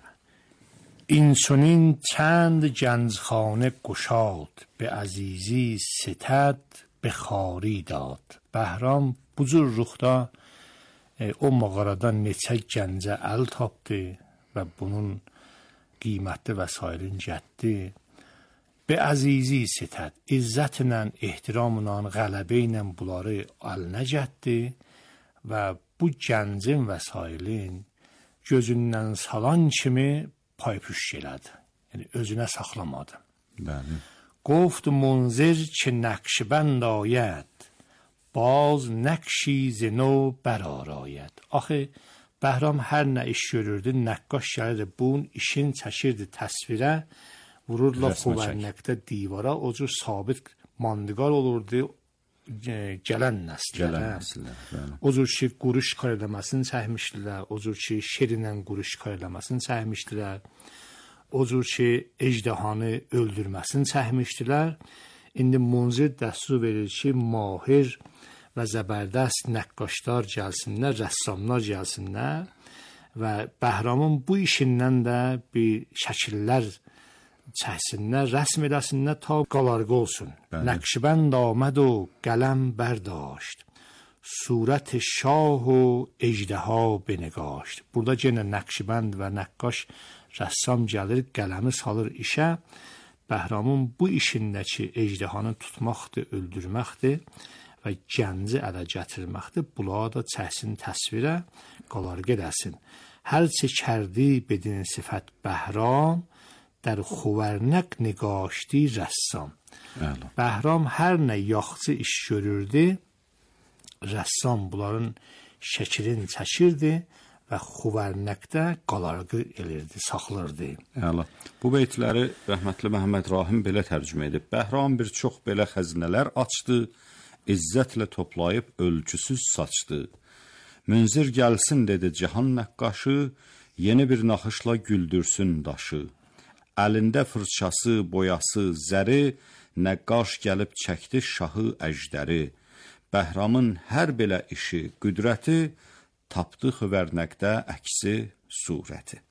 اینچنین چند گنجخانه گشاد به عزیزی ستد به خواری داد. Bəhram bu cür ruxda o mağaradan neçə gəncə əl tapdı və bunun qiymətli vəsailin getdi. Be əzizi sitəd, izzətlə, ehtiramla, qələbə ilə bunları əlinə getdi və bu gəncin vəsailin gözündən salan kimi paypüş elədi. Yəni özünə saxlamadı. Bəli. Gofd Munzir ki Nəqşbənd ayət, baz nəqşi zeno bərarayət. Axı Bəhram hər nə iş görürdü, nəqqaş gəlirdi, bunun işin çəkirdi təsvirə, vururla xuvərnəkdə divara, o cür sabit mandiqar olurdu gələn nəslərə. O cür ki, quruş kar eləməsini çəkmişdilər, o cür ki, şerinlə quruş kar eləməsini çəkmişdilər, o cür ki, ejdahanı öldürməsini çəkmişdilər. İndi Munzir dəstur verir ki, mahir və zəbərdəst nəqqaşlar gəlsinlər, rəssamlar gəlsinlər və Bəhramın bu işindən də bir şəkillər çəksinlər, rəsm edəsinlər ta qalarqa olsun. Nəqşbənd آمد و قلم برداشت صورت شاه و اژدها بنگاشت. Burada yenə Nəqşbənd və nəqqaş rəssam gəlir, qələmi salır işə. Bəhramın bu işindəki ejdahanı tutmaqdır, öldürməkdir və gənci ələ gətirməkdir. Bunlar da çəksin təsvirə, qalarqa edəsin. Hər çəkərdi bedin sifət Bəhram, در خوورنق نگاشتی رسام. Bəhram hər nə yaxşı iş görürdü, rəssam bunların şəklini çəkirdi və xuvərnəqdə qalarğı elirdi, saxlırdı. Bu beytləri rəhmətli Məhəmməd Rahim belə tərcümə edib. Bəhram bir çox belə xəzinələr açdı, izzətlə toplayıb ölçüsüz saçdı. Münzir gəlsin dedi cihan nəqqaşı, yeni bir naxışla güldürsün daşı. Əlində fırçası, boyası, zəri, nəqqaş gəlib çəkdi şahı əjdəri. Bəhramın hər belə işi, qüdrəti, tapdı xüvərnəqdə əksi surəti.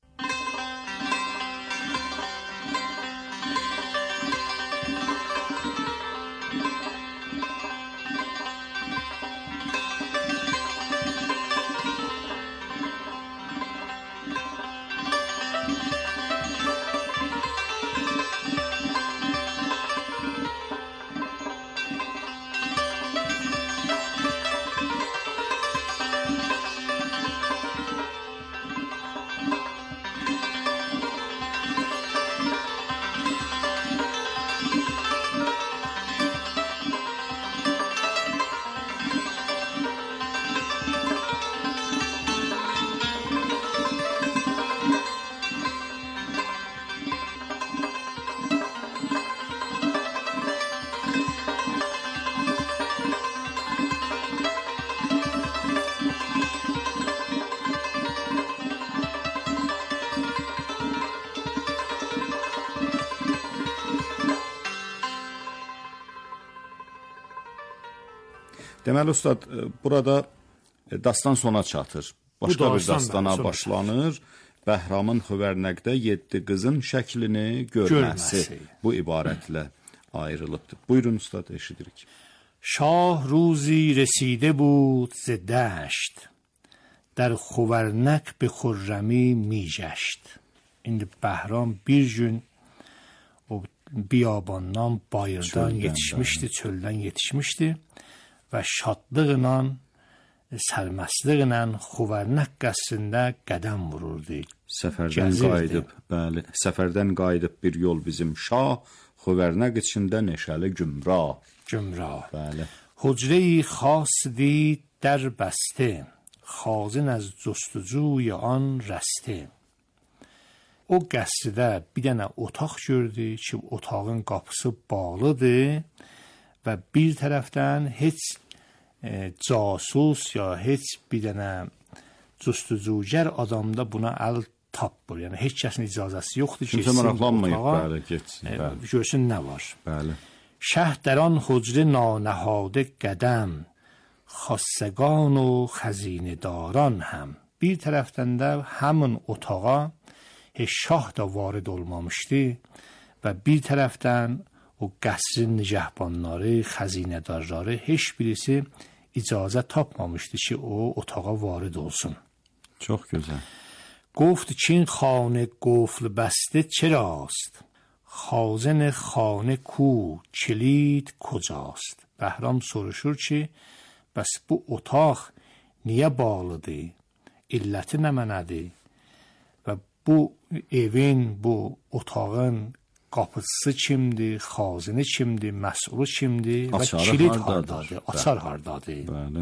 Deməli ustad, burada dastan sona çatır. Başqa bir dastana başlanır. Bəhramın xüvərnəqdə 7 qızın şəklini görməsi bu ibarətlə ayrılıbdır. Buyurun ustad, eşidirik. شاه روزی رسیده بود ز دشت در خورنق به خرمی می جشت. İndi Bəhram bir gün o biyabandan, bayırdan yetişmişdi, çöldən yetişmişdi və şadlıqla, sərməstliklə Xuvərnaq qəsrində qədəm vururdu. Səfərdən qayıdıb bir yol bizim şah, Xuvərnaq içində neşəli gümrah. Bəli. حجره‌ای خاص دید در بسته، خازن از جستجوی آن رسته. O qəsrdə bir dənə otaq gördü ki, otağın qapısı bağlıdır və bir tərəfdən heç casus ya heç bir dənə cüstücügər adamda buna əl tapmır. Yəni heç kəsin icazəsi yoxdur ki, kimsə maraqlanmayıb, bəli, getsin. Görsün nə var. Bəli. Şəh در آن حجره نانهاده qədəm، خاصگان و خزینه داران هم. Bir tərəfdən də həmin otağa heç şah da varid olmamışdı və bir tərəfdən o qəsrin nigahbanları, xəzinədarları heç birisi icazə tapmamışdı ki, o otağa varid olsun. Çox gözəl. گفت چین خانه قفل بسته چراست، خازن خانه کو کلید کجاست. Bəhram soruşur ki, bəs bu otaq niyə bağlıdır? İlləti nə mənədir? Və bu evin, bu otağın qapısı kimdir, xazini kimdir, məsul kimdir və kilit hardadır, açar hardadır? Bəli.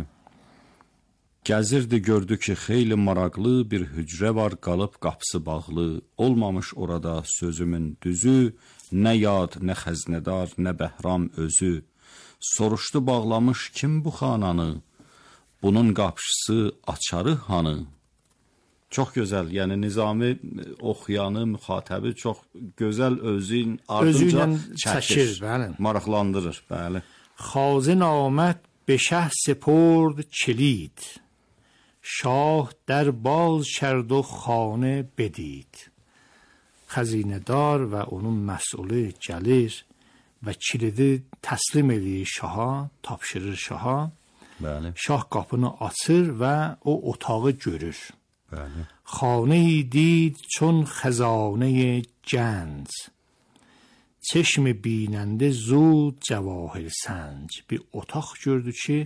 Gəzirdi, gördü ki, xeyli maraqlı bir hücrə var, qalıb qapısı bağlı. Olmamış orada sözümün düzü, nə yad, nə xəzinədar, nə Bəhram özü. Soruşdu bağlamış kim bu xananı, bunun qapısı açarı hanı? Çox gözəl, yəni Nizami oxuyanı, müxatəbi çox gözəl özün ardınca çəkir, maraqlandırır. Bəli. خازن آمد به شه سپرد کلید، شاه در باز کرد و خانه بدید. xəzinədar və onun məsulü gəlir və kilidi təslim edir şaha, tapşırır şaha. Bəli. Şah qapını açır və o otağı görür. Bəli. خانه‌ای دید چون خزانه گنج، چشم بیننده زود جواهر سنج. Bir otaq gördü ki,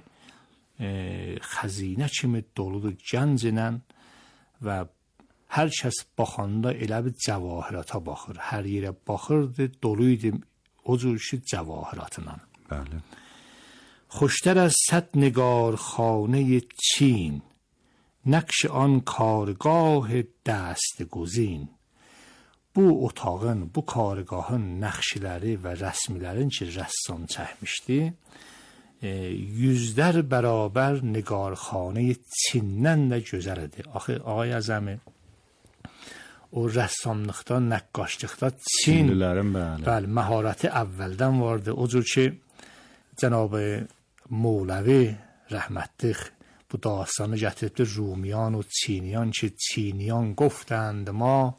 xəzinə kimi doludur gənclə və hər kəs baxanda elə bir cəvahirata baxır. Hər yerə baxırdı, doluydu o cür ki cəvahiratla. Bəli. خوشتر از صد نگار خانه چین، نقش آن کارگاه دست گزین. Bu otağın, bu kargahın nəqşləri və rəsmilərin ki, rəssam çəkmişdi, yüzlər bərabər nigarxanə Çindən də gözəl idi. Axı, Ağay Əzəmi, o rəssamlıqda, nəqqaşlıqda Çinlilərin, bəli, məharəti əvvəldən vardı. O cür ki, Cənab-ı Mevləvi rəhmətlik bu dastanı gətiribdir. Rumiyan و چینیان ki, چینیان گفتند ما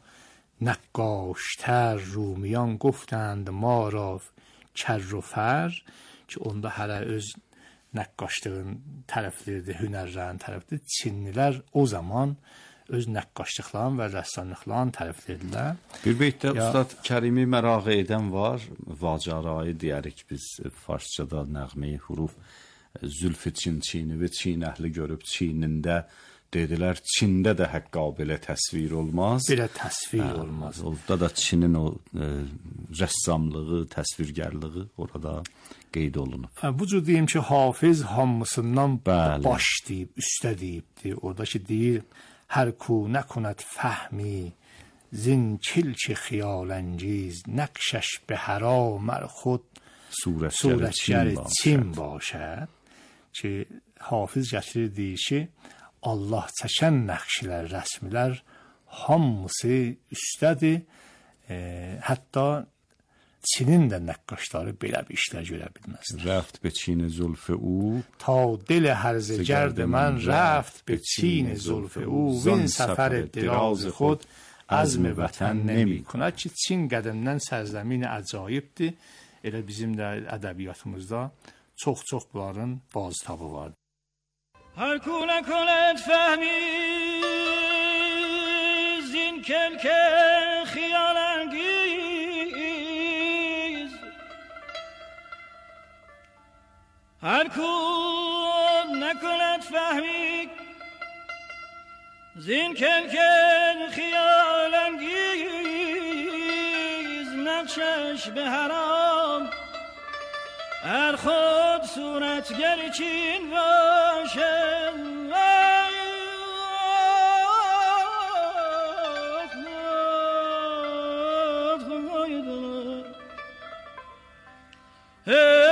نقاشتر، رومیان گفتند ما را کر و فر. ki, onda hələ öz nəqqaşlığın tərəfləridir, hünərlərin tərəfdir. Çinlilər o zaman öz nəqqaşlıqlarını və rəssamlıqlarını tərəflərdilər. Bir beytdə Ustad Kərimi məraq edən var, vacarayı deyərik biz farsçada nəğməyi huruf. Zülfü Çini və Çin əhli görüb Çinində dedilər, Çində də həqqa belə təsvir olmaz. Belə təsvir olmaz. Orada da Çinin o rəssamlığı, təsvirgərlığı orada qeyd olunub. Bu cür deyim ki, Hafiz hamısından baş deyib, üstə deyibdir. Oradakı deyir, hər ku nəkünət fəhmi, zin kilki xiyaləngiz, nəqşəş be hərامər xud surətgəri Çin başəd. Ki, Hafiz gətirir deyir ki, Allah çəkən nəqşilər, rəsmilər hamısı üstədir. Hətta Çinin də nəqqaşları belə bir işlər görə bilməzdir. Rəft be Çin zülf او تا دل هرزه گرد من رفت به چین زلف او، وین سفر دراز خود عزم vətən نمی کند. ki, Çin qədimdən sərзəmin əcaibdir. Elə bizim də ədəbiyyatımızda çox bunların baztabı vardır. هر کو نکند فهمی زین کلک خیال انگیز، هر کو نکند فهمی زین کلک خیال انگیز، نقشش به حرام هر خود صورتگر چین باشد hey